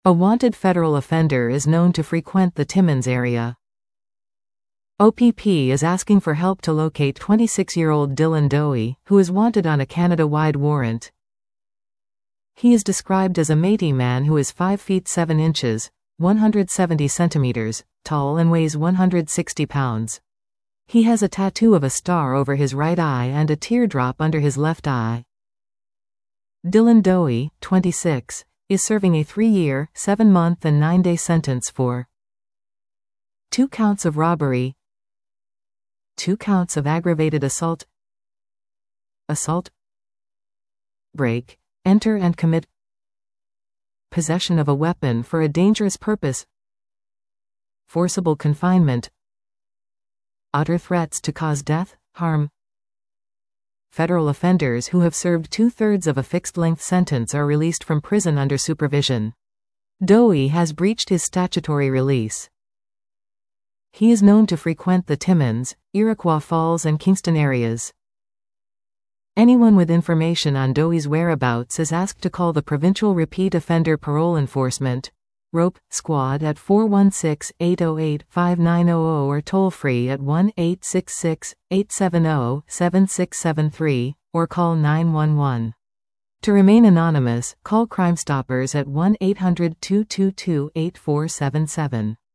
A wanted federal offender is known to frequent the Timmins area. OPP is asking for help to locate 26-year-old Dylan Doe, who is wanted on a Canada-wide warrant. He is described as a Métis man who is 5 feet 7 inches, 170 centimeters, tall and weighs 160 pounds. He has a tattoo of a star over his right eye and a teardrop under his left eye. Dylan Doe, 26, is serving a 3-year, 7-month and 9-day sentence for 2 counts of robbery, 2 counts of aggravated assault, break, enter and commit, possession of a weapon for a dangerous purpose, forcible confinement, utter threats to cause death, harm. Federal offenders who have served 2/3 of a fixed-length sentence are released from prison under supervision. Doe has breached his statutory release. He is known to frequent the Timmins, Iroquois Falls and Kingston areas. Anyone with information on Doe's whereabouts is asked to call the Provincial Repeat Offender Parole Enforcement (ROPE) Squad at 416-808-5900 or toll-free at 1-866-870-7673, or call 911. To remain anonymous, call Crime Stoppers at 1-800-222-8477.